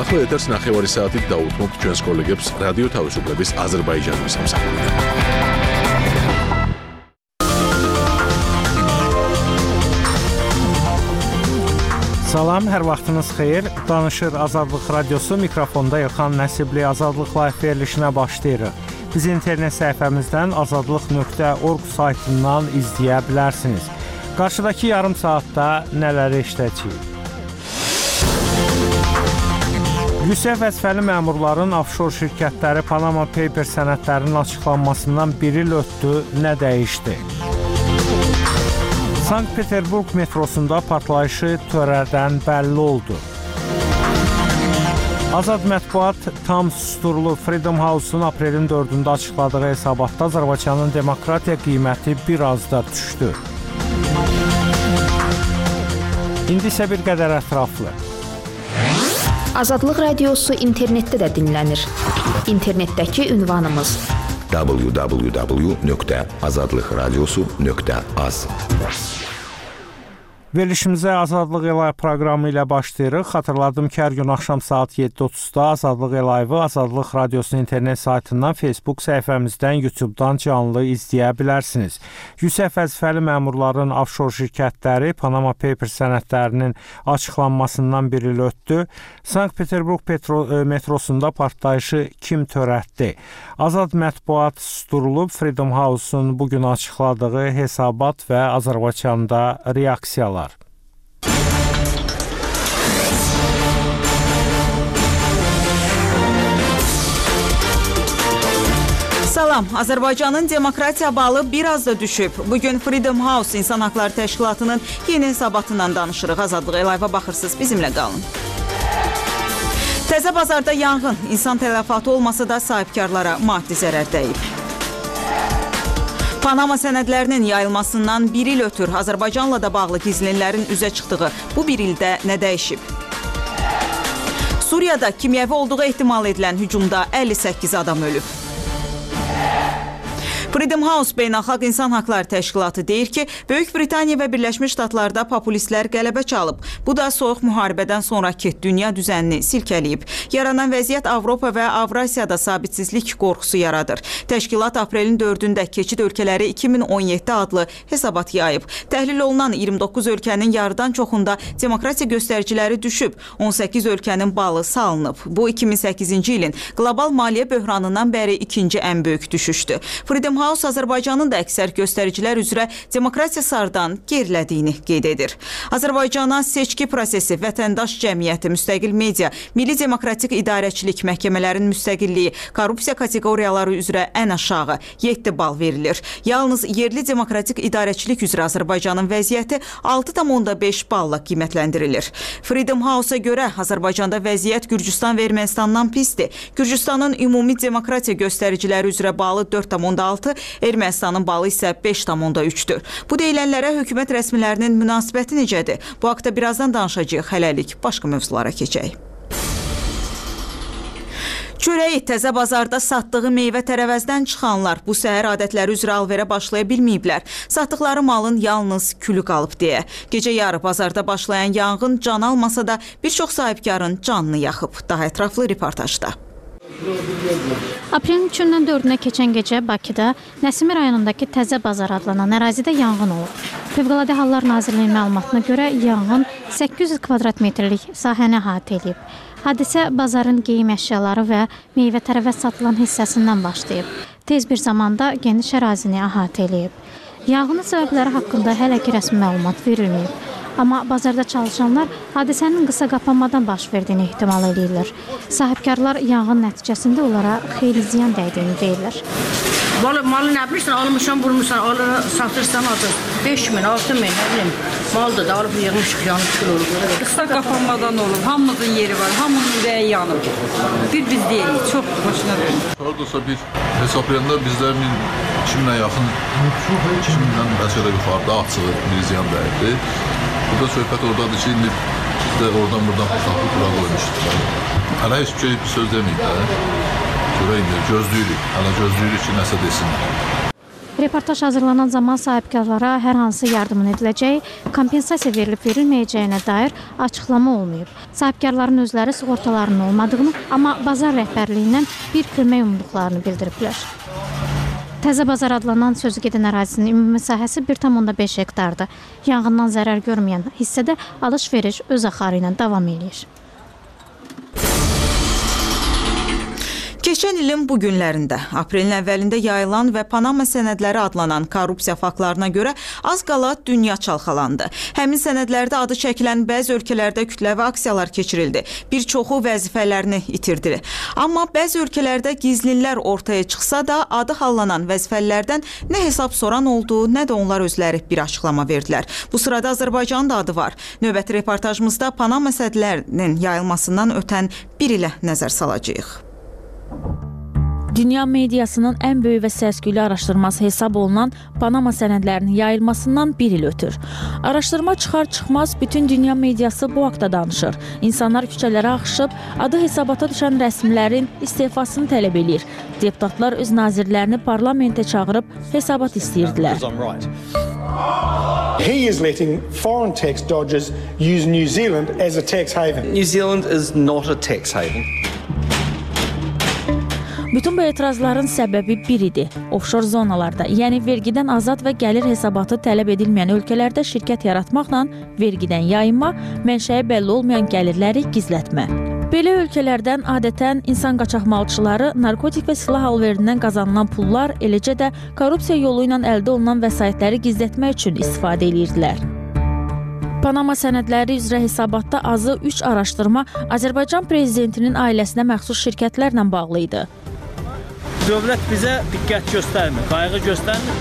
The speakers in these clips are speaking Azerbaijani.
ახლა ეთერს 9 საათით დაუთმობთ ჩვენს კოლეგებს რადიო თავისუფლების აზერბაიჯანის სამსახურიდან. Salam, hər vaxtınız xeyir. Danışır Azadlıq Radiosu, mikrofonda Elxan Nəsibli Azadlıq Live verilişinə başlayırıq. Biz internet səhifəmizdən azadlıq.org saytından izləyə bilərsiniz. Qarşıdakı yarım saatda nələri işləyəcəyik? Yüksək vəzifəli məmurların offshore şirkətləri Panama Papers sənədlərinin açıqlanmasından bir il ötdü, nə dəyişdi? Sankt-Peterburg metrosunda partlayışı törədən bəlli oldu. Azad mətbuat tam susturulub. Freedom House-un aprelin 4-də açıqladığı hesabatda Azərbaycanın demokratiya qiyməti biraz da düşdü. İndi isə bir qədər ətraflı. Azadlıq Radiosu internetdə də dinlənir. İnternetdəki ünvanımız www.azadlıqradiosu.az. Verilişimizə Azadlıq Live proqramı ilə başlayırıq. Xatırladım ki, hər gün axşam saat 7:30-da Azadlıq Live-ı Azadlıq Radiosunun internet saytından, Facebook səhifəmizdən, YouTube-dan canlı izləyə bilərsiniz. Yüksək vəzifəli məmurların offshore şirkətləri Panama Papers sənədlərinin açıqlanmasından bir il ötdü. Sankt-Peterburg metrosunda partlayışı kim törətdi? Azad mətbuat susturulub. Freedom House-un bugün açıqladığı hesabat və Azərbaycanda reaksiyalar. Salam, Azərbaycanın demokratiya balı biraz da düşüb. Bugün Freedom House İnsan Haqları Təşkilatının yeni hesabatından danışırıq. Azadlıq Live-a baxırsınız, bizimlə qalın. Təzə bazarda yanğın, insan tələfatı olmasa da sahibkarlara maddi zərər dəyib. Panama sənədlərinin yayılmasından bir il ötür Azərbaycanla da bağlı gizlinlərin üzə çıxdığı bu bir ildə nə dəyişib? Suriyada kimyəvi olduğu ehtimal edilən hücumda 58 adam ölüb. Freedom House Beynəlxalq İnsan Haqları Təşkilatı deyir ki, Böyük Britaniya və Birləşmiş Ştatlarda populistlər qələbə çalıb. Bu da soyuq müharibədən sonraki dünya düzənini silkələyib. Yaranan vəziyyət Avropa və Avrasiyada sabitsizlik qorxusu yaradır. Təşkilat aprelin 4-də keçid ölkələri 2017 adlı hesabat yayıb. Təhlil olunan 29 ölkənin yarıdan çoxunda demokratiya göstəriciləri düşüb. 18 ölkənin balı salınıb. Bu 2008-ci ilin qlobal maliyyə böhranından bəri ikinci ən böyük düşüşdür. Freedom House Azərbaycanın da əksər göstəricilər üzrə demokratiya sardan gerilədiyini qeyd edir. Azərbaycana seçki prosesi, vətəndaş cəmiyyəti, müstəqil media, milli demokratik idarəçilik məhkəmələrin müstəqilliyi, korrupsiya kateqoriyaları üzrə ən aşağı 7 bal verilir. Yalnız yerli demokratik idarəçilik üzrə Azərbaycanın vəziyyəti 6,5 balla qiymətləndirilir. Freedom House-a görə Azərbaycanda vəziyyət Gürcüstan və Ermənistandan pisdir. Gürcüstanın ümumi demokratiya göstəriciləri üzrə balı 4,6, Ermənistanın balı isə 5,3-dür. Bu deyilənlərə hökumət rəsmilərinin münasibəti necədir? Bu haqda birazdan danışacağıq. Hələlik başqa mövzulara keçək. Çörəyi təzə bazarda satdığı meyvə tərəvəzdən çıxanlar bu səhər adətləri üzrə alverə başlaya bilməyiblər. Satdıqları malın yalnız külü qalıb deyə. Gecə yarı bazarda başlayan yanğın can almasa da bir çox sahibkarın canını yaxıb. Daha ətraflı reportajda. Aprelin 3-dən 4-nə keçən gecə Bakıda Nəsimi rayonundakı Təzə Bazar adlanan ərazidə yanğın olub. Fövqəladə Hallar Nazirliyinin məlumatına görə yanğın 800 kvadrat metrlik sahəni əhatə edib. Hadisə bazarın geyim əşyaları və meyvə tərəvəz satılan hissəsindən başlayıb. Tez bir zamanda geniş ərazini əhatə edib. Yanğının səbəbləri haqqında hələ ki rəsmi məlumat verilməyib. Amma bazarda çalışanlar hadisənin qısa qapanmadan baş verdiyini ehtimal edirlər. Sahibkarlar yanğın nəticəsində onlara xeyli ziyan dəydiyini deyirlər. Malı nə bilirsən, almışsan, vurmuşsan, satırsan, 5.000, 6.000, nə bilim, maldır da alıp yığmışıq, yanıb kül olur. Qısa qapanmadan olur, hamımızın yeri var, hamının ürəyi yanıb. Bir biz deyilik, çox başına dönür. Haradasa bir hesaplayanlar bizlərin 2000'ə yaxın, 2000'dən bəlkə də yuxarıda açığı bir ziyan dəyibdir. Burada söhbət oradadır ki, indi biz də oradan-buradan fırsatlı qura qoymuşdur. Hələ heç bir şey söz deməyib də. Gözləyirik, hələ gözləyirik ki, nəsə desinlər. Reportaj hazırlanan zaman sahibkarlara hər hansı yardımın ediləcəyi, kompensasiya verilib-verilməyəcəyinə dair açıqlama olmayıb. Sahibkarların özləri sığortalarının olmadığını, amma bazar rəhbərliyindən bir kömək umduqlarını bildiriblər. Təzə bazar adlanan sözü gedən ərazisinin ümumi sahəsi 1,5 hektardır. Yanğından zərər görməyən hissədə alış-veriş öz axarı ilə davam edir. Keçən ilin bu günlərində, aprelin əvvəlində yayılan və Panama sənədləri adlanan korrupsiya faktlarına görə az qala dünya çalxalandı. Həmin sənədlərdə adı çəkilən bəzi ölkələrdə kütləvi aksiyalar keçirildi. Bir çoxu vəzifələrini itirdi. Amma bəzi ölkələrdə gizlinlər ortaya çıxsa da adı hallanan vəzifəlilərdən nə hesab soran oldu, nə də onlar özləri bir açıqlama verdilər. Bu sırada Azərbaycanın da adı var. Növbəti reportajımızda Panama sənədlərinin yayılmasından ötən bir ilə nəzər salacağıq. Dünya mediasının ən böyük və səs-küylü araşdırması hesab olunan Panama sənədlərinin yayılmasından bir il ötür. Araşdırma çıxar-çıxmaz bütün dünya mediası bu haqda danışır. İnsanlar küçələrə axışıb, adı hesabata düşən rəsmilərin istefasını tələb edir. Deputatlar öz nazirlərini parlamentə çağırıb hesabat istəyirdilər. He is letting foreign tax dodgers use New Zealand as a tax haven. New Zealand is not a tax haven. Bütün bu etirazların səbəbi bir idi. Offshore zonalarda, yəni vergidən azad və gəlir hesabatı tələb edilməyən ölkələrdə şirkət yaratmaqla vergidən yayınma, mənşəyi bəlli olmayan gəlirləri gizlətmə. Belə ölkələrdən adətən insan qaçaqmalçıları narkotik və silah alverindən qazanılan pullar, eləcə də korrupsiya yolu ilə əldə olunan vəsaitləri gizlətmək üçün istifadə edirdilər. Panama sənədləri üzrə hesabatda azı 3 araşdırma Azərbaycan prezidentinin ailəsinə məxsus şirkətlərlə bağlı idi. Dövlət bizə diqqət göstərmir, qayğı göstərmir.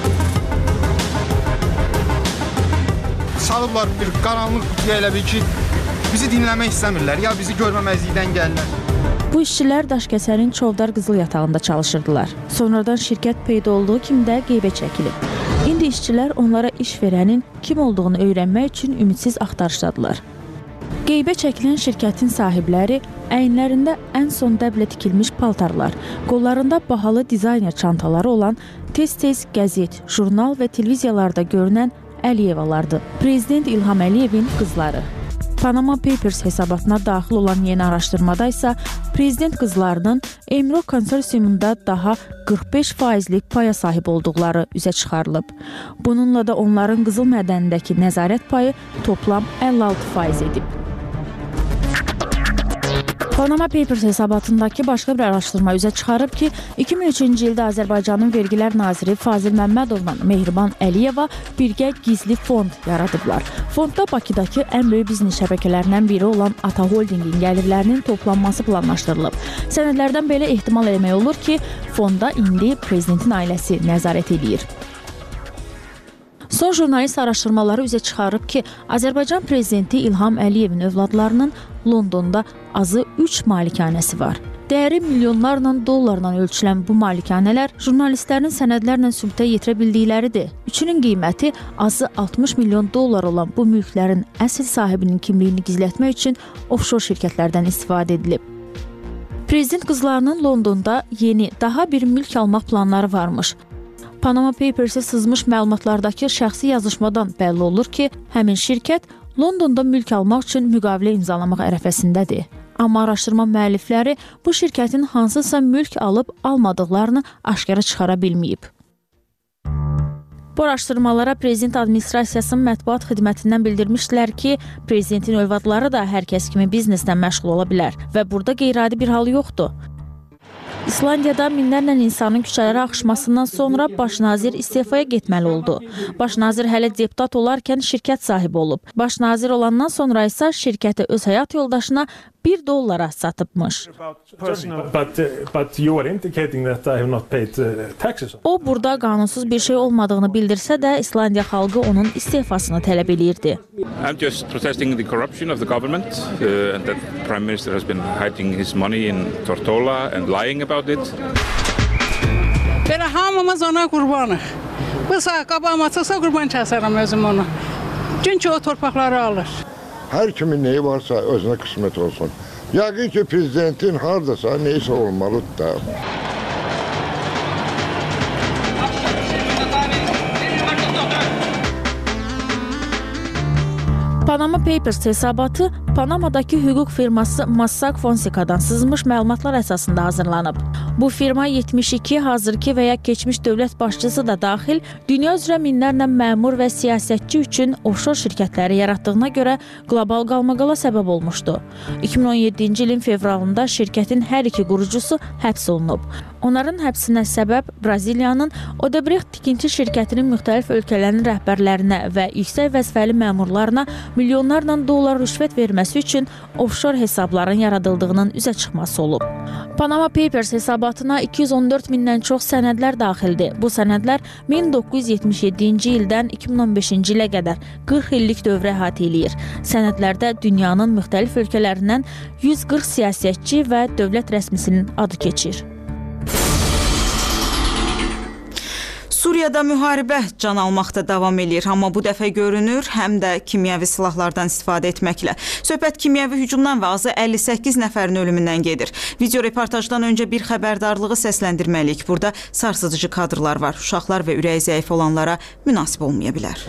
Salıblar bir qaranlıq qutuya elə bil ki, bizi dinləmək istəmirlər, ya bizi görməməzlikdən gəlirlər. Bu işçilər Daşkəsənin Çovdar qızıl yatağında çalışırdılar. Sonradan şirkət peyda olduğu kimi də qeybə çəkilib. İndi işçilər onlara iş verənin kim olduğunu öyrənmək üçün ümidsiz axtarışdadılar. Qeybə çəkilən şirkətin sahibləri əyinlərində ən son dəblə tikilmiş paltarlar, qollarında bahalı dizayner çantaları olan tez-tez qəzet, jurnal və televiziyalarda görünən Əliyevalardı. Prezident İlham Əliyevin qızları. Panama Papers hesabatına daxil olan yeni araşdırmada isə prezident qızlarının Emro konsorsiumunda daha 45%lik paya sahib olduqları üzə çıxarılıb. Bununla da onların qızıl mədənindəki nəzarət payı toplam 56% edib. Panama Papers hesabatındakı başqa bir araşdırma üzə çıxarıb ki, 2003-cü ildə Azərbaycanın vergilər naziri Fazil Məmmədovla Mehriban Əliyeva birgə gizli fond yaradıblar. Fondda Bakıdakı ən böyük biznes şəbəkələrindən biri olan Ata Holdingin gəlirlərinin toplanması planlaşdırılıb. Sənədlərdən belə ehtimal eləmək olur ki, fonda indi prezidentin ailəsi nəzarət edir. Son jurnalist araşdırmaları üzə çıxarıb ki, Azərbaycan prezidenti İlham Əliyevin övladlarının Londonda azı 3 malikanəsi var. Dəyəri milyonlarla dollarla ölçülən bu malikanələr jurnalistlərin sənədlərlə sübutə yetirə bildikləridir. Üçünün qiyməti azı 60 milyon dollar olan bu mülklərin əsl sahibinin kimliyini gizlətmək üçün offshore şirkətlərdən istifadə edilib. Prezident qızlarının Londonda yeni, daha bir mülk almaq planları varmış. Panama Papers'e sızmış məlumatlardakı şəxsi yazışmadan bəlli olur ki, həmin şirkət Londonda mülk almaq üçün müqavilə imzalamaq ərəfəsindədir. Amma araşdırma müəllifləri bu şirkətin hansısa mülk alıb almadıqlarını aşkara çıxara bilməyib. Bu araşdırmalara prezident administrasiyasının mətbuat xidmətindən bildirmişdilər ki, prezidentin övladları da hər kəs kimi bizneslə məşğul ola bilər və burada qeyri-adi bir hal yoxdur. İslandiyada minlərlə insanın küçələrə axışmasından sonra baş nazir istefaya getməli oldu. Baş nazir hələ deputat olarkən şirkət sahibi olub. Baş nazir olandan sonra isə şirkəti öz həyat yoldaşına $1 satıbmış. O, burada qanunsuz bir şey olmadığını bildirsə də, İslandiya xalqı onun istefasını tələb edirdi. I'm just protesting the corruption of the government and that Prime Minister has been hiding his money in Tortola and lying about it. Belə hamımız ona qurbanıq. Bu saat qabağıma çıxsa qurban kəsərəm özüm ona. Çünki o torpaqları alır. Hər kimin neyi varsa özünə qismət olsun. Yəqin ki, prezidentin haradasa neysə olmalıdır da. Panama Papers hesabatı Panamadakı hüquq firması Mossack Fonseca'dan sızmış məlumatlar əsasında hazırlanıb. Bu firma 72 hazırki və ya keçmiş dövlət başçısı da daxil dünya üzrə minlərlə məmur və siyasətçi üçün offshore şirkətləri yaratdığına görə qlobal qalmaqala səbəb olmuşdu. 2017-ci ilin fevralında şirkətin hər iki qurucusu həbs olunub. Onların həbsinə səbəb Braziliyanın Odebrecht tikinti şirkətinin müxtəlif ölkələrin rəhbərlərinə və yüksək vəzifəli məmurlarına milyonlarla dollar rüşvət verməsi üçün offshore hesabların yaradıldığının üzə çıxması olub. Panama Papers hesabatına 214 mindən çox sənədlər daxildir. Bu sənədlər 1977-ci ildən 2015-ci ilə qədər 40 illik dövrə əhatə eləyir. Sənədlərdə dünyanın müxtəlif ölkələrindən 140 siyasətçi və dövlət rəsmisinin adı keçir. Suriyada müharibə can almaqda davam edir, amma bu dəfə görünür, həm də kimyəvi silahlardan istifadə etməklə. Söhbət kimyəvi hücumdan və azı 58 nəfərin ölümündən gedir. Video reportajdan öncə bir xəbərdarlığı səsləndirməliyik. Burada sarsıdıcı kadrlar var. Uşaqlar və ürəyi zəif olanlara münasib olmaya bilər.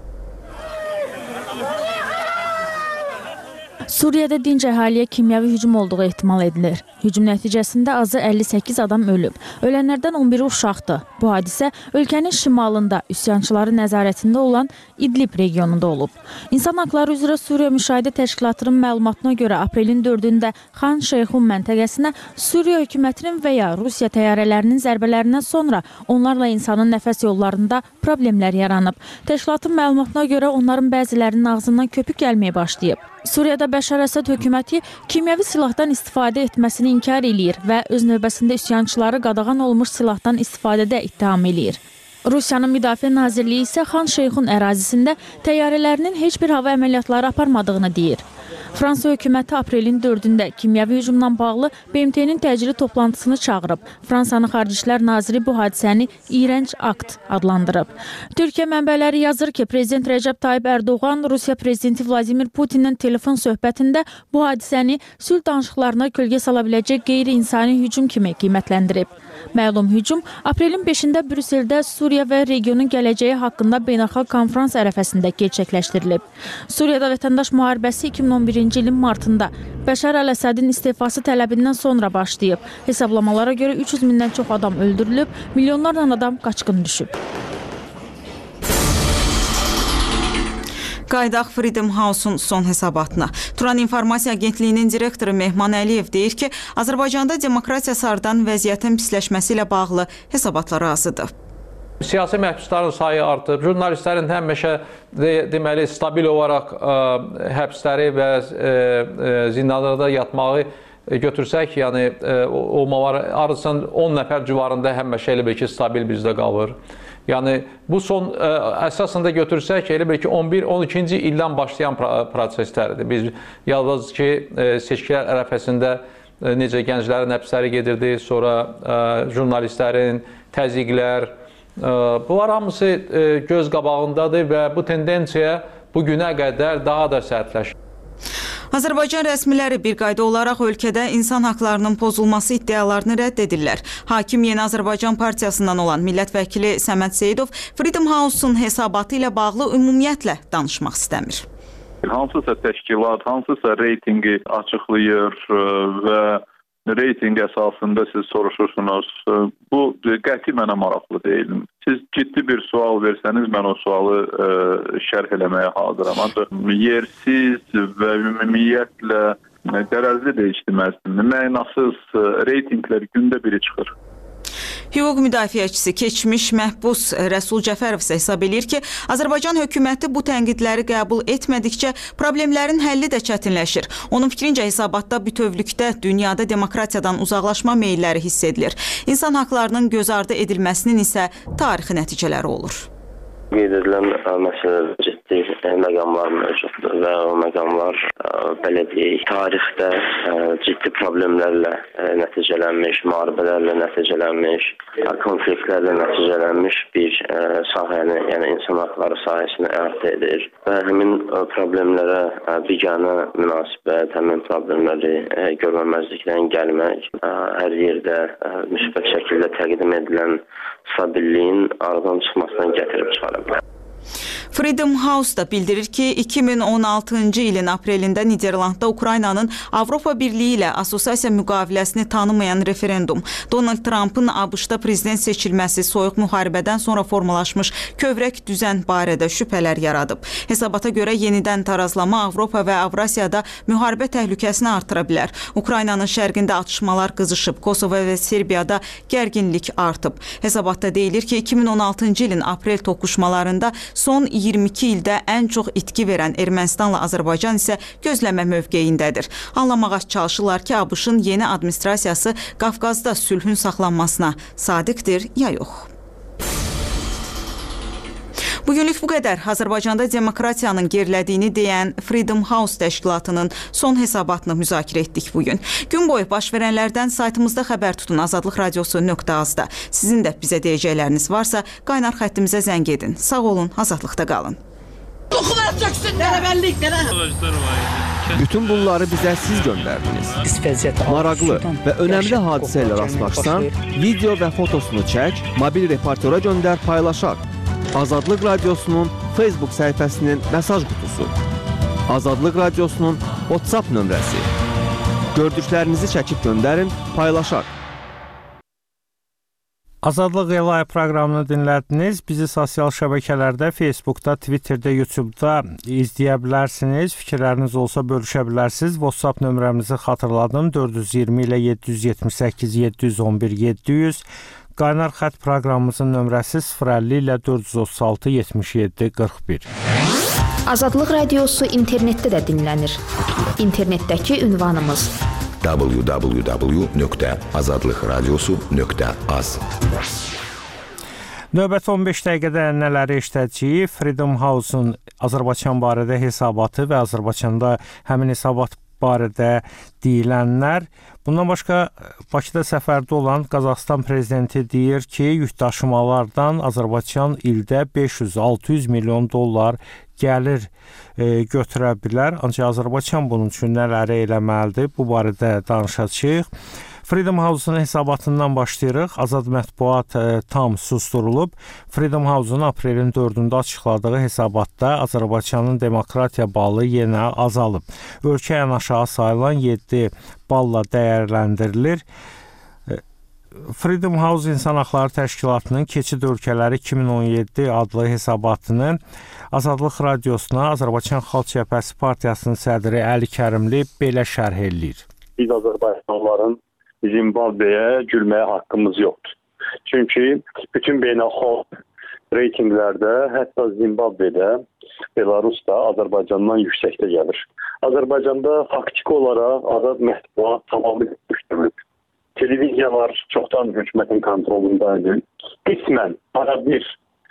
Suriyada dinc əhaliyə kimyəvi hücum olduğu ehtimal edilir. Hücum nəticəsində azı 58 adam ölüb. Ölənlərdən 11-i uşaqdır. Bu hadisə ölkənin şimalında üsyançıların nəzarətində olan İdlib regionunda olub. İnsan haqları üzrə Suriya Müşahidə Təşkilatının məlumatına görə aprelin 4-də Xan Şeyxun məntəqəsinə Suriya hökumətinin və ya Rusiya təyyarələrinin zərbələrindən sonra onlarla insanın nəfəs yollarında problemlər yaranıb. Təşkilatın məlumatına görə onların bəzilərinin ağzından köpük gəlməyə başlayıb. Suriyada Bəşar Əsəd hökuməti kimyəvi silahdan istifadə etməsini inkar eləyir və öz növbəsində üsyançıları qadağan olmuş silahdan istifadədə ittiham eləyir. Rusiyanın Müdafiə Nazirliyi isə Xan Şeyxun ərazisində təyyarələrinin heç bir hava əməliyyatları aparmadığını deyir. Fransa hökuməti aprelin 4-də kimyəvi hücumla bağlı BMT-nin təcili toplantısını çağırıb. Fransanın Xarici İşlər Naziri bu hadisəni iyrənc akt adlandırıb. Türkiyə mənbələri yazır ki, Prezident Rəcəb Tayyip Ərdoğan Rusiya Prezidenti Vladimir Putinlə telefon söhbətində bu hadisəni sülh danışıqlarına kölgə sala biləcək qeyri-insani hücum kimi qiymətləndirib. Məlum hücum aprelin 5-də Brüsseldə Suriya və regionun gələcəyi haqqında beynəlxalq konferans ərəfəsində gerçəkləşdirilib. Suriyada vətəndaş müharibəsi 2011-ci ilin martında Bəşar Əl-Əsədin istefası tələbindən sonra başlayıb. Hesablamalara görə 300 mindən çox adam öldürülüb, milyonlarla adam qaçqın düşüb. Qaydaq Freedom House-un son hesabatına. Turan İnformasiya Agentliyinin direktoru Mehman Əliyev deyir ki, Azərbaycanda demokratiya sarıdan vəziyyətin pisləşməsi ilə bağlı hesabatlar azıdır. Siyasi məhbusların sayı artıb, jurnalistlərin həmişə deməli stabil olaraq həbsləri və zindanlarda yatmağı götürsək, yəni olmalar arasında 10 nəfər civarında həmişə elə bir ki, stabil bizdə qalır. Yəni bu son əsasında götürsək, elə bir ki 11-12-ci ildən başlayan proseslərdir. Biz yalnız ki seçkilər ərəfəsində necə gənclərin həbsləri gedirdi, sonra jurnalistlərin, təzyiqlər, bunlar hamısı göz qabağındadır və bu tendensiya bu günə qədər daha da sərtləşir. Azərbaycan rəsmiləri bir qayda olaraq ölkədə insan haqlarının pozulması iddialarını rədd edirlər. Hakim Yeni Azərbaycan Partiyasından olan millət vəkili Səməd Seyidov Freedom House-un hesabatı ilə bağlı ümumiyyətlə danışmaq istəmir. Hansısa təşkilat, hansısa reytingi açıqlayır və reyting əsasında siz soruşursunuz. Bu qəti mənə maraqlı deyil. Siz ciddi bir sual versəniz, mən o sualı şərh eləməyə hazıram. Ancaq yersiz və ümumiyyətlə dərəzli dəyişdirməzdir. Mənasız reytinglər gündə biri çıxır. Hüquq müdafiəçisi keçmiş məhbus Rəsul Cəfərov isə hesab edir ki, Azərbaycan hökuməti bu tənqidləri qəbul etmədikcə problemlərin həlli də çətinləşir. Onun fikrincə hesabatda bütövlükdə dünyada demokratiyadan uzaqlaşma meylləri hiss edilir. İnsan haqlarının göz ardı edilməsinin isə tarixi nəticələri olur. Qeyd edilən məsələlər ciddi məqamlar mövcuddur və o məqamlar belə deyək, tarixdə ciddi problemlərlə nəticələnmiş, müharibələrlə nəticələnmiş, konfliktlərlə nəticələnmiş bir sahəni, yəni insan haqları sahəsini əhatə edir və həmin problemlərə biganə münasibət, həmin problemləri görməməzlikdən gəlmək, hər yerdə müsbət şəkildə təqdim edilən stabilliyin aradan çıxmasından gətirib çıxarır. Freedom House da bildirir ki, 2016-cı ilin aprelində Niderlandda Ukraynanın Avropa Birliyi ilə assosiasiya müqaviləsini tanımayan referendum, Donald Trump'ın ABŞ-da prezident seçilməsi, soyuq müharibədən sonra formalaşmış kövrək düzən barədə şübhələr yaradıb. Hesabata görə yenidən tarazlama Avropa və Avrasiyada müharibə təhlükəsini artıra bilər. Ukraynanın şərqində atışmalar qızışıb, Kosovo və Serbiyada gərginlik artıb. Hesabatda deyilir ki, 2016-cı ilin aprel toqquşmalarında son 22 ildə ən çox itki verən Ermənistanla Azərbaycan isə gözləmə mövqeyindədir. Anlamağa çalışırlar ki, ABŞ-ın yeni administrasiyası Qafqazda sülhün saxlanmasına sadiqdir ya yox. Bugünlük bu qədər. Azərbaycanda demokratiyanın gerilədiyini deyən Freedom House təşkilatının son hesabatını müzakirə etdik bugün. Gün boyu baş verənlərdən saytımızda xəbər tutun, azadlıqradiosu.az-da. Sizin də bizə deyəcəkləriniz varsa, qaynar xəttimizə zəng edin. Sağ olun, azadlıqda qalın. Bütün bunları bizə siz göndərdiniz. Maraqlı və önəmli hadisə ilə rastlaşsan, video və fotosunu çək, mobil reportera göndər, paylaşaq. Azadlıq Radiosunun Facebook səhifəsinin mesaj qutusu. Azadlıq Radiosunun WhatsApp nömrəsi. Gördüklərinizi çəkib göndərin, paylaşaq. Azadlıq Elay proqramını dinlədiniz. Bizi sosial şəbəkələrdə, Facebookda, Twitterdə, YouTube'da izləyə bilərsiniz. Fikirləriniz olsa bölüşə bilərsiniz. WhatsApp nömrəmizi xatırladım. 420 ilə 778 711 700. Qaynar xətt proqramımızın nömrəsi 050 ilə 436 77 41. Azadlıq Radiosu internetdə də dinlənir. İnternetdəki ünvanımız www.azadlıqradiosu.az. Növbəti 15 dəqiqədə nələri eşidəcəyik? Freedom House-un Azərbaycan barədə hesabatı və Azərbaycanda həmin hesabat barədə deyilənlər. Bundan başqa Bakıda səfərdə olan Qazaxıstan prezidenti deyir ki, yükdaşımalardan Azərbaycan ildə 500-600 milyon dollar gəlir götürə bilər. Ancaq Azərbaycan bunun üçün nələri eləməlidir? Bu barədə danışacağıq. Freedom House-un hesabatından başlayırıq. Azad mətbuat tam susturulub. Freedom House-un aprelin 4-də açıqladığı hesabatda Azərbaycanın demokratiya balı yenə azalıb. Ölkə ən aşağı sayılan 7 balla dəyərləndirilir. Freedom House İnsan Haqları Təşkilatının Keçid Ölkələri 2017 adlı hesabatını Azadlıq Radiosuna Azərbaycan Xalq Cəbhəsi Partiyasının sədri Əli Kərimli belə şərh eləyir. Biz Azərbaycanlıların Zimbabveyə gülməyə haqqımız yoxdur. Çünki bütün beynəlxalq reytinqlərdə, hətta Zimbabvedə, Belarusda Azərbaycandan yüksəkdə gəlir. Azərbaycanda faktiki olaraq azad mətbuat tamamilə düşdürülüb. Televiziyalar çoxdan hökumətin kontrolundaydı. Qismən bir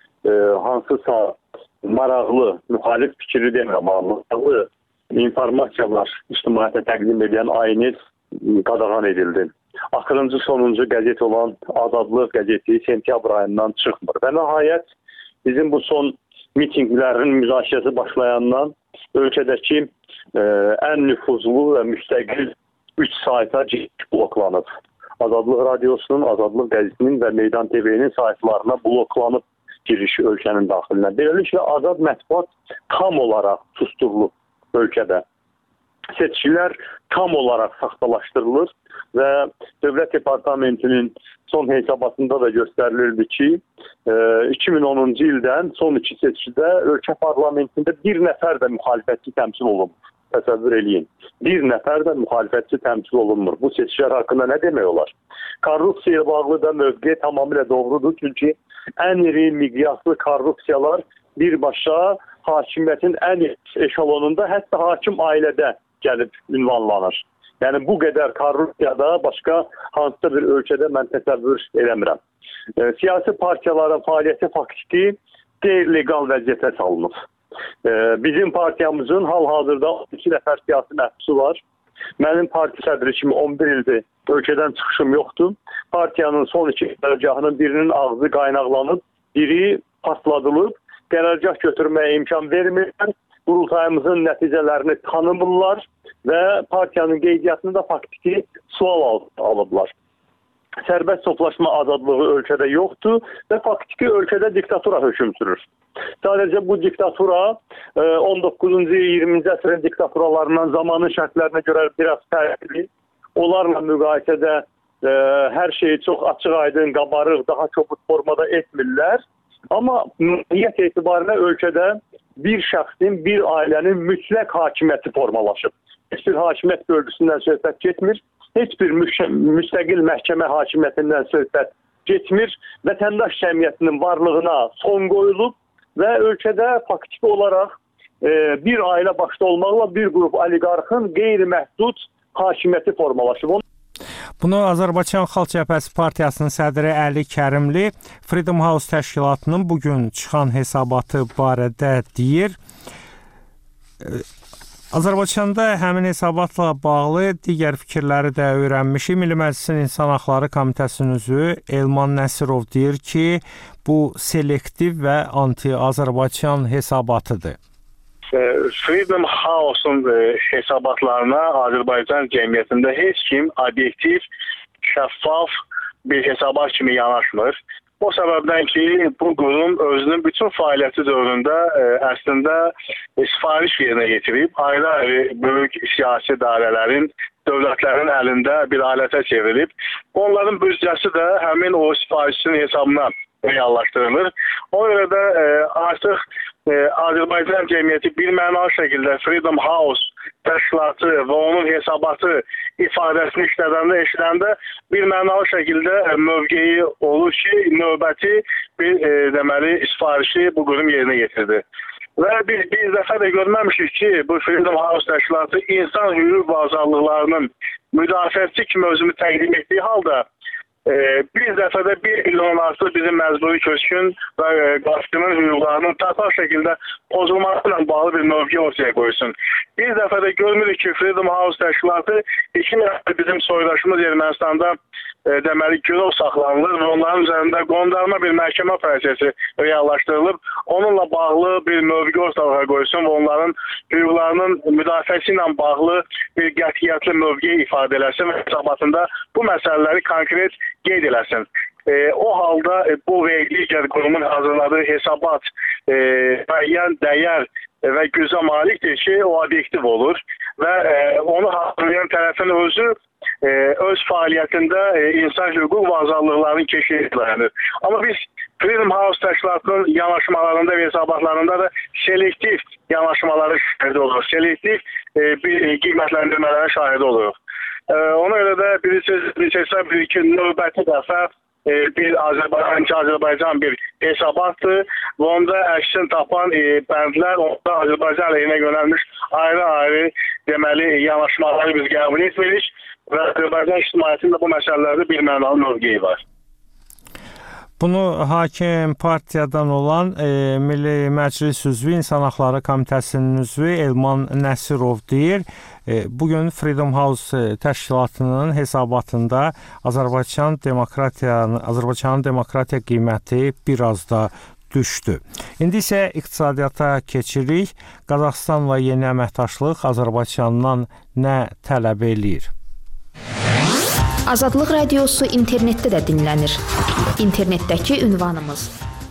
hansısa maraqlı, müxalif fikri demirəm, maraqlı informasiyalar ictimaiyyətə təqdim edən ANS qadağan edildi. Axırıncı sonuncu qəzet olan Azadlıq qəzeti sentyabr ayından çıxmır. Və nəhayət bizim bu son mitinglərin müzakirəsi başlayandan ölkədəki ən nüfuzlu və müstəqil 3 sayta bloklanıb. Azadlıq Radiosunun, Azadlıq qəzetinin və Meydan TV-nin saytlarına bloklanıb girişi ölkənin daxilinə. Beləliklə, azad mətbuat tam olaraq susturulub ölkədə. Seçkilər tam olaraq saxtalaşdırılır və Dövlət Departamentinin son hesabatında da göstərilirdi ki, 2010-cu ildən son 2 seçkidə ölkə parlamentində bir nəfər də müxalifətçi təmsil olunmur. Təsəvvür eləyin. Bir nəfər də müxalifətçi təmsil olunmur. Bu seçkilər haqqında nə demək olar? Korrupsiya ilə bağlı da mövqe tamamilə doğrudur. Çünki ən iri miqyaslı korrupsiyalar birbaşa hakimiyyətin ən eşalonunda, hətta hakim ailədə gəlib ünvanlanır. Yəni bu qədər korrupsiyada başqa hansısa bir ölkədə mən təsəvvür eləmirəm. Siyasi partiyaların fəaliyyəti faktiki qeyri-legal vəziyyətə salınıb. Bizim partiyamızın hal-hazırda 2 nəfər siyasi məhbusu var. Mənim parti sədri kimi 11 ildir ölkədən çıxışım yoxdur. Partiyanın son 2 qərargahının birinin ağzı qaynaqlanıb, biri patladılıb, qərargah götürməyə imkan vermirlər. Qurultayımızın nəticələrini tanımırlar və partiyanın qeydiyyatını da faktiki sual alıblar. Sərbəst toplaşma azadlığı ölkədə yoxdur və faktiki ölkədə diktatura hökm sürür. Sadəcə bu diktatura 19-cu 20-ci əsrin diktaturalarından zamanın şərtlərinə görə biraz fərqli. Onlarla müqayisədə hər şeyi çox açıq-aydın, qabarıq, daha kobud formada etmirlər. Amma niyyət etibarıyla ölkədə bir şəxsin, bir ailənin mütləq hakimiyyəti formalaşıb. Heç bir hakimiyyət bölgüsündən söhbət getmir, heç bir müstəqil məhkəmə hakimiyyətindən söhbət getmir. Vətəndaş cəmiyyətinin varlığına son qoyulub və ölkədə faktiki olaraq bir ailə başda olmaqla bir qrup oliqarxın qeyri-məhdud hakimiyyəti formalaşıb. Bunu Azərbaycan Xalq Cəbhəsi Partiyasının sədri Əli Kərimli Freedom House təşkilatının bugün çıxan hesabatı barədə deyir. Azərbaycanda həmin hesabatla bağlı digər fikirləri də öyrənmişik. Milli Məclisin İnsan Haqları Komitəsinin üzvü Elman Nəsirov deyir ki, bu selektiv və anti-Azərbaycan hesabatıdır. Freedom House-un hesabatlarına Azərbaycan cəmiyyətində heç kim obyektiv, şəffaf bir hesabat kimi yanaşmır. O səbəbdən ki, bu qurum özünün bütün fəaliyyəti dövründə əslində sifariş yerinə getirib, ayrı-ayrı böyük siyasi dairələrin, dövlətlərin əlində bir alətə çevrilib. Onların büdcəsi də həmin o sifarişin hesabına reallaşdırılır. O görə də artıq Azərbaycan cəmiyyəti bir mənalı şəkildə Freedom House təşkilatı və onun hesabatı ifadəsini eşidəndə bir mənalı şəkildə mövqeyi olur ki, növbəti bir deməli sifarişi bu qurum yerinə getirdi. Və biz bir dəfə də görməmişik ki, bu Freedom House təşkilatı insan hüquq və azadlıqlarının müdafiəçisi kimi özünü təqdim etdiyi halda bir dəfədə 1 milyon artıq bizim məcburi köçkün və qaçqının hüquqlarının total şəkildə pozulması ilə bağlı bir mövqe ortaya qoysun. Bir dəfədə görmürük ki, Freedom House təşkilatı 2 nəfər bizim soydaşımız Ermənistanda deməli girov saxlanılır və onların üzərində qondarma bir məhkəmə prosesi reallaşdırılıb. Onunla bağlı bir mövqe ortalığa qoysun və onların hüquqlarının müdafiəsi ilə bağlı bir qətiyyətli mövqe ifadə eləsin və hesabatında bu məsələləri konkret qeyd eləsin. O halda bu və digər qurumun hazırladığı hesabat müəyyən dəyər və gücə malikdir ki, o obyektiv olur və onu hazırlayan tərəfin özü öz fəaliyyətində insan hüquq və azadlıqlarının keşiyi dayanır. Amma biz Freedom House təşkilatının yanaşmalarında və hesabatlarında da selektiv yanaşmaları şahidi oluruq. Selektiv bir qiymətləndirmələrə şahidi oluruq. Ona görə də bilirsiniz ki, növbəti dəfə bir Azərbaycan bir hesabatdır və onda əksini tapan bəndlər onda Azərbaycan əleyhinə yönəlmiş ayrı-ayrı deməli yanaşmaları biz qəbul etmirik və Azərbaycan ictimaiyyətində bu məsələlərdə bir mənalı mövqeyi var. Bunu hakim partiyadan olan Milli Məclis üzvü İnsan Haqları Komitəsinin üzvü Elman Nəsirov deyir. Bugün Freedom House təşkilatının hesabatında Azərbaycanın demokratiya qiyməti biraz da düşdü. İndi isə iqtisadiyyata keçirik. Qazaxıstanla yeni əməkdaşlıq Azərbaycandan nə tələb eləyir? Azadlıq Radiosu internetdə də dinlənir. İnternetdəki ünvanımız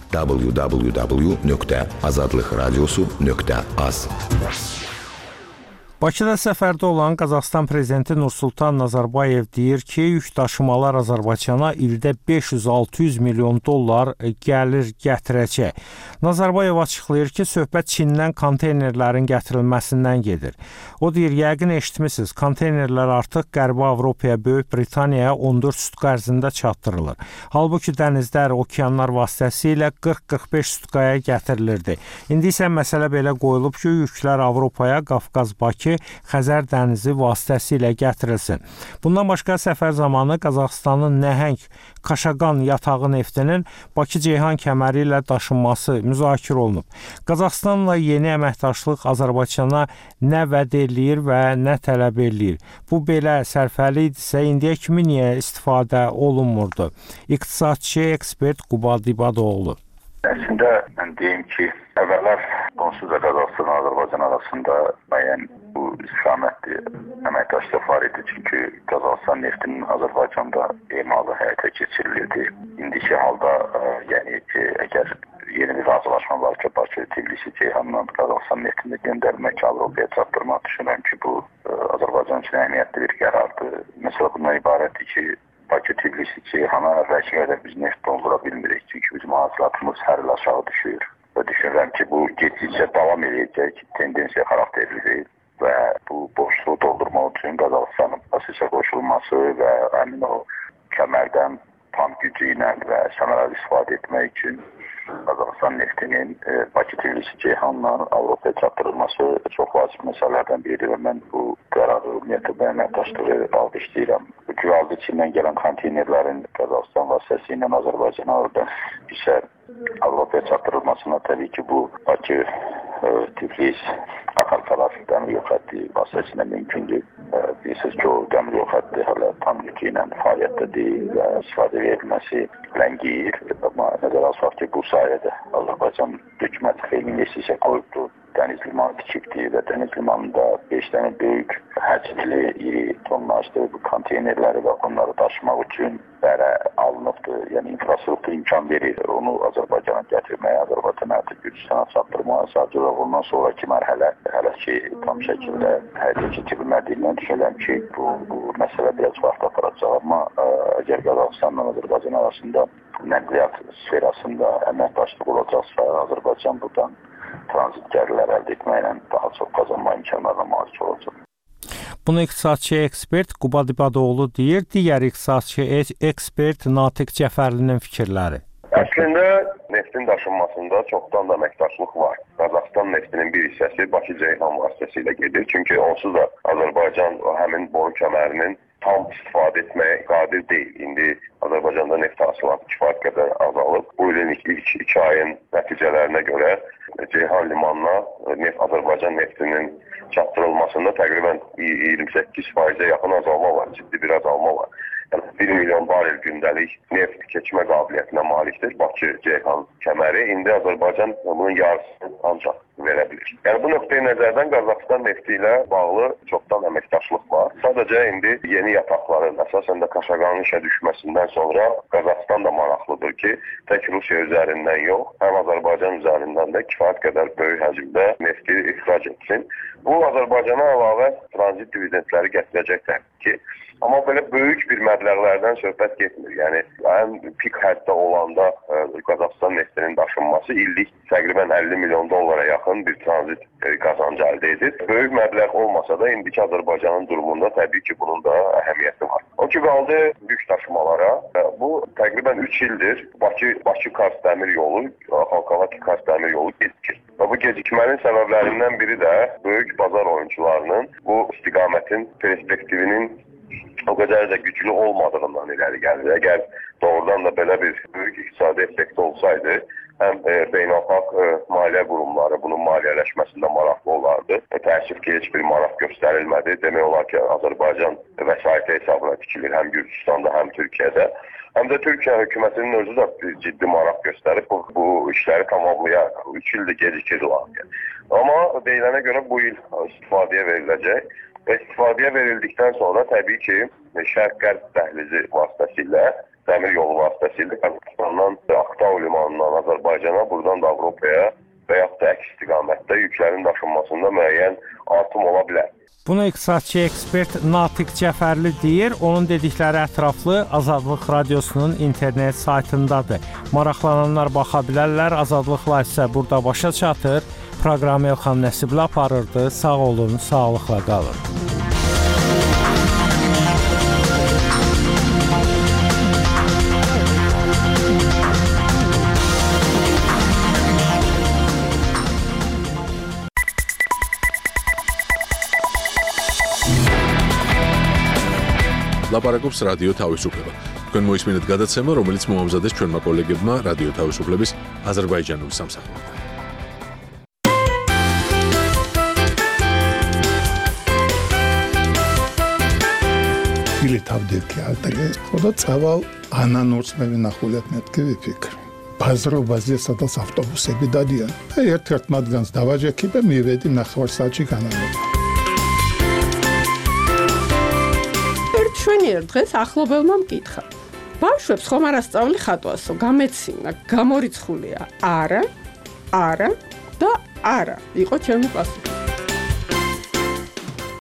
www.azadlıqradiosu.az. Bakıda səfərdə olan Qazaxıstan prezidenti Nursultan Nazarbayev deyir ki, yük daşımalar Azərbaycana ildə 500-600 milyon dollar gəlir gətirəcək. Nazarbayev açıqlayır ki, söhbət Çindən konteynerlərin gətirilməsindən gedir. O deyir, yəqin eşitmisiniz, konteynerlər artıq Qərbi Avropaya, Böyük Britaniyaya 14 sutka ərzində çatdırılır. Halbuki dənizlər, okeanlar vasitəsilə 40-45 sutkaya gətirilirdi. İndi isə məsələ belə qoyulub ki, yüklər Avropaya, Qafqaz, Bakı, Xəzər dənizi vasitəsilə gətirilsin. Bundan başqa səfər zamanı Qazaxıstanın nəhəng Kaşaqan yatağı neftinin Bakı-Ceyhan kəməri ilə daşınması müzakirə olunub. Qazaxıstanla yeni əməkdaşlıq Azərbaycana nə vəd eləyir və nə tələb eləyir? Bu belə sərfəli idisə, indiyə kimi niyə istifadə olunmurdu? İqtisadçı ekspert Qubad İbadoğlu. Əslində, mən deyim ki, əvvəllər onsuz da Qazaxıstan və Azərbaycan arasında müəyyən bu istiqamətli əməkdaşlıq var idi. Çünki Qazaxıstan neftinin Azərbaycanda emalı həyata keçirilirdi. İndiki halda, yəni əgər yeni bir razılaşma var ki Bakı, Tbilisi, Ceyhanla Qazaxıstan neftini göndərmək, Avropaya çatdırmaq düşünürəm ki, bu Azərbaycan üçün əhəmiyyətli bir qərardır. Məsələ bundan ibarətdir ki, Bakı, Tbilisi, Ceyhana əvvəlki qədər biz neft doldura bilmirik, çünki bizim hasilatımız hər il aşağı düşür. Və düşünürəm ki, bu getdikcə davam edəcək tendensiya xarakterlidir və bu boşluğu doldurmaq üçün Qazaxıstanın prosesə qoşulması və həmin o kəmərdən tam gücü ilə və səmərəli istifadə etmək üçün Qazaxıstan neftinin Bakı, Tbilisi, Ceyhanla Avropaya çatdırılması çox vacib məsələlərdən biridir və mən bu qərarı ümumiyyətlə əməkdaşlığı alqışlayıram. Güvəldi Çindən gələn konteynerlərin Qazaxıstan vasitəsilə Azərbaycana oradan isə Avropaya çatdırılmasına təbii ki, bu Bakı, Tiflis, Akartalar dəmir yol xətti vasitəsilə mümkündür. Bilirsiniz ki, o dəmir yol xətti hələ tam gücü ilə fəaliyyətdə deyil və istifadə verilməsi ləngiyir. Amma nəzərə alsaq ki, bu sayədə Azərbaycan hökuməti xeyli investisiya qoyubdur. Dəniz limanı tikibdir və dəniz limanında 5 dənə böyük həcmli, iri tonnajlı bu konteynerləri və onları daşımaq üçün bərə alınıbdır. Yəni infrastruktur imkan verir onu Azərbaycana gətirməyə, Azərbaycan artıq Gürcüstana çatdırmağa. Sadəcə ondan sonraki mərhələ hələ ki tam şəkildə həyata keçirilmədiyindən düşünürəm ki, bu məsələ biraz vaxt aparacaq. Amma əgər Qazaxıstanla Azərbaycan arasında nəqliyyat sferasında əməkdaşlıq olacaqsa, Azərbaycan buradan tranzit gəlirlər əldə etməklə daha çox qazanma imkanlarına malik olacaq. Bunu iqtisadçı ekspert Qubad İbadoğlu deyir, digər iqtisadçı ekspert Natiq Cəfərlinin fikirləri. Əslində neftin daşınmasında çoxdan da əməkdaşlıq var. Qazaxıstan neftinin bir hissəsi Bakı-Ceyhan vasitəsilə gedir. Çünki onsuz da Azərbaycan həmin boru kəmərinin tam istifadə etməyə qadir deyil. İndi Azərbaycanda neft hasilatı kifayət qədər azalıb. Bu ilin ilk 2 ayın nəticələrinə görə Ceyhan limanına Azərbaycan neftinin çatdırılmasında təqribən 28%-ə yaxın azalma var, ciddi bir azalma var. Yəni 1 milyon barel gündəlik neft keçmə qabiliyyətinə malikdir Bakı-Ceyhan kəməri. İndi Azərbaycan bunun yarısını ancaq verə bilir. Yəni bu nöqteyi nəzərdən Qazaxıstan nefti ilə bağlı çoxdan əməkdaşlıq var. Sadəcə indi yeni yataqların, əsasən də Kaşaqanın işə düşməsindən sonra Qazaxıstan da maraqlıdır ki, tək Rusiya üzərindən yox, həm Azərbaycan üzərindən də kifayət qədər böyük həcmdə nefti ixrac etsin. Bu Azərbaycana əlavə tranzit dividendləri gətirəcəkdir ki, amma belə böyük bir məbləğlərdən söhbət getmir. Yəni ən pik həddə olanda Qazaxıstan neftinin daşınması illik təqribən 50 milyon dollara yaxın bir tranzit qazancı əldə edir. Böyük məbləğ olmasa da indiki Azərbaycanın durumunda təbii ki, bunun da əhəmiyyəti var. O ki qaldı yük daşımalara. Bu təqribən 3 ildir Bakı-Kars dəmir yolu, Xalqavaki-Kars dəmir yolu gecikir. Və bu gecikmənin səbəblərindən biri də böyük bazar oyunçularının bu istiqamətin perspektivinin o qədər də güclü olmadığından irəli gəlir. Əgər doğrudan da belə bir böyük iqtisadi effekt olsaydı, həm beynəlxalq maliyyə qurumları bunun maliyyələşməsində maraqlı olardı. Təəssüf ki, heç bir maraq göstərilmədi. Demək olar ki, Azərbaycan vəsaiti hesabına tikilir həm Gürcüstanda, həm Türkiyədə. Həm də Türkiyə hökumətinin özü də ciddi maraq göstərib bu işləri tamamlayaraq. 3 ildir gecikir lakin. Amma deyilənə görə bu il istifadəyə veriləcək. Və istifadəyə verildikdən sonra təbii ki, Şərq-Qərb dəhlizi vasitəsilə, dəmir yolu vasitəsilə Qazaxıstandan Aktau limanından Azərbaycana, buradan da Avropaya və yaxud da əks istiqamətdə yüklərin daşınmasında müəyyən artım ola bilər. Bunu iqtisadçı ekspert Natiq Cəfərli deyir. Onun dedikləri ətraflı Azadlıq Radiosunun internet saytındadır. Maraqlananlar baxa bilərlər. Azadlıqla isə burada başa çatır. Proqramı Elxan Nəsibli aparırdı. Sağ olun, sağlıqla qalın. ლაპარაკობს რადიო თავისუფლება. თქვენ მოისმინეთ გადაცემა, რომელიც მოამზადეს ჩვენმა კოლეგებმა რადიო თავისუფლების აზერბაიჯანული სამსახურიდან. ილეთავდეთ ალტეგე, ხოდა წავალ ანანორს მე ვინახულეთ მეთქი ვიფიქრ. ბაზრობაზე სადაც ავტობუსები დადიან. ერთ-ერთ მათგანს დავაჯექი და მივედი ნახევარსაათში განავრება. შვენიერ დღეს ახლობელმა მკითხა. ბავშვებს ხომ არ ასწავლი ხატვასო, გამეცინა, გამორიცხულია. არა და არა იყო ჩემი პასუხი.